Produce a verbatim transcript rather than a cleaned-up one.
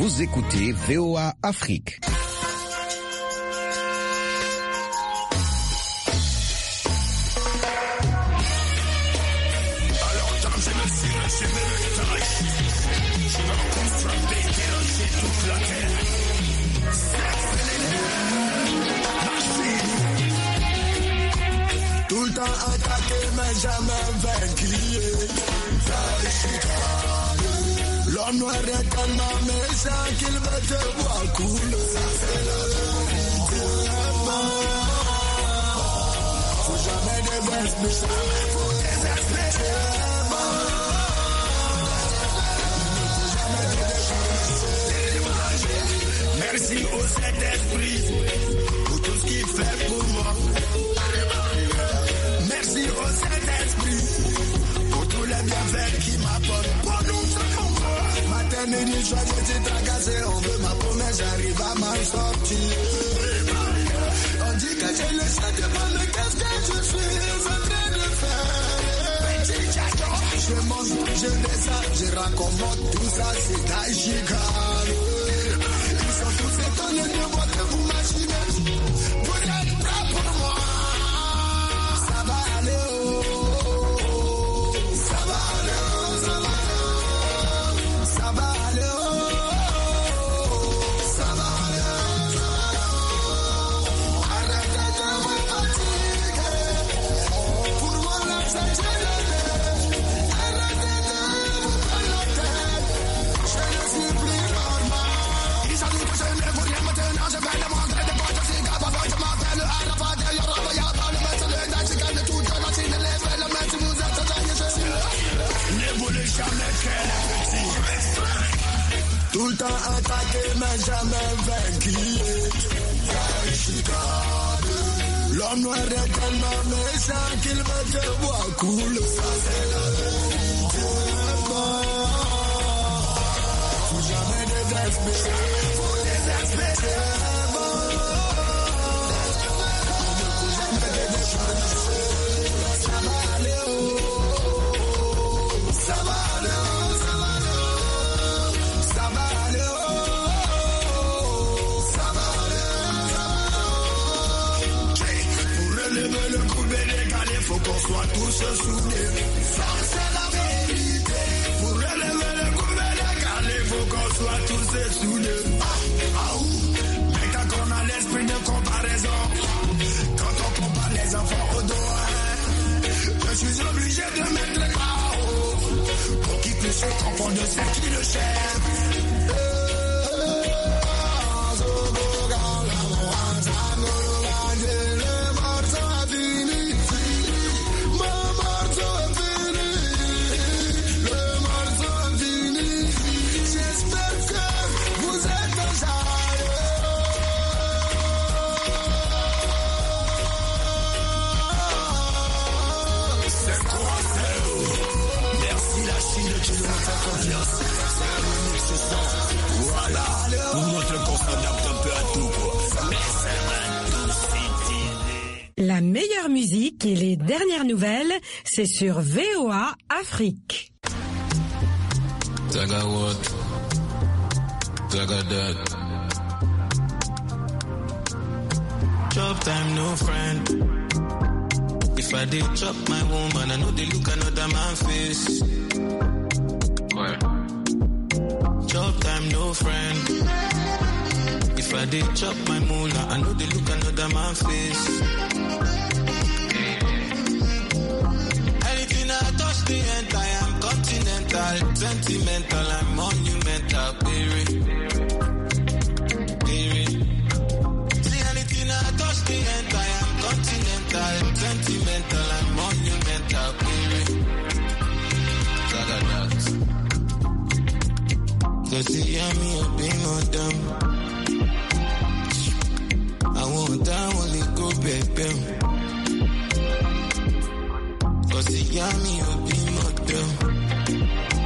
Vous écoutez V O A Afrique. Tout le temps attaqué mais jamais vaincu. L'homme noir est tellement méchant qu'il veut te voir couler. Faut jamais désespérer. Faut désespérer. Merci au Saint-Esprit pour tout ce qu'il fait pour moi. Merci au Saint-Esprit pour tous les bienfaits qu'il m'apporte. Pour nous, matin, midi, soir, je t'ai tracassé. On veut ma promesse, j'arrive à m'en sortir. On dit que j'ai le sang devant, mais qu'est-ce que je suis en train de faire? Je mange, je descends, je raccommode tout ça, c'est Daïchikan. Ils sont tous étonnés de voir que vous machinez. Vous êtes prêts pour moi? Ça va aller, oh. Ça va aller, oh. Ça va aller, oh. Ça va aller, oh. Ça va aller, oh. Arrêtez de me fatiguer. Pour moi, là, ça tient la tête. Arrêtez de vous prendre la tête. Je ne suis plus normal. Ils ont dit que je ne veux rien maintenant. Je vais le montrer des potes aussi. Gababa, je m'appelle le Arafat. Il y aura pas, il y a pas le maître, le Dachikan, le tout de la Chine, les faits, le maître, vous êtes attendus, je suis là. Ne voulez jamais qu'elle est petite. Tout le temps attaqué, mais jamais vaincu. Dachikan. L'homme noir est tellement méchant qu'il veut te voir couler. Ça, c'est la vérité. Faut jamais désespérer. Faut désespérer. Faut jamais désespérer. Ça va aller, oh. Ça va aller, oh. Ça va aller, oh. Ça va aller, oh. Ça va aller, oh. Pour relever le coupé décalé, faut qu'on soit tous soudés. Ça, c'est la vérité. Pour relever le coupé décalé, faut qu'on soit tous soudés. Ah, ah, ouh. Mais quand on a l'esprit de comparaison, quand on compare les enfants au dos, hein, je suis obligé de mettre le K O pour qu'ils puissent se confondre de ceux qui le cherchent. J'espère que vous êtes c'est quoi, c'est où? Merci la Chine qui nous fait confiance. C'est un unique substance. Voilà, nous montrons qu'on s'adapte un peu à tout, quoi. Mais ça va tout s'utiliser. La meilleure musique et les dernières nouvelles, c'est sur V O A Afrique. Zaga what? Zaga that. Chop time, no friend. If I did chop my woman, I know they look another man face. Ouais. Chop time, no friend. If I did chop my moolah, I know they look another man face. Anything I touch the end, I am continental, sentimental, I'm monumental, baby. Baby. See anything I touch the end, I am continental, sentimental, I'm monumental, baby. Zaga that. Cause you hear me up in my damn. I want that only go baby. Cause you hear me up in my damn.